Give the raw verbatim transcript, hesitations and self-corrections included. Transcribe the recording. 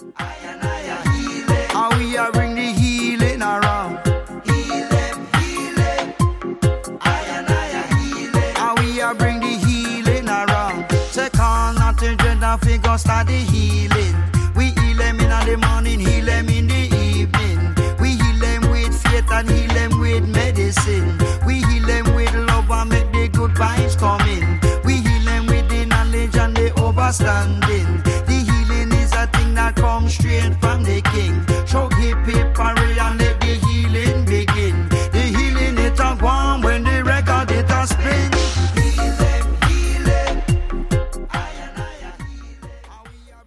And we are bring the healing around. Heal them, heal them. I and I heal them. And we are bring the healing around. Take on not to dread and figure start the healing. We heal them in the morning, heal them in the evening. We heal them with faith and heal them with medicine. We heal them with love and make the good vibes come in. We heal them with the knowledge and the overstanding.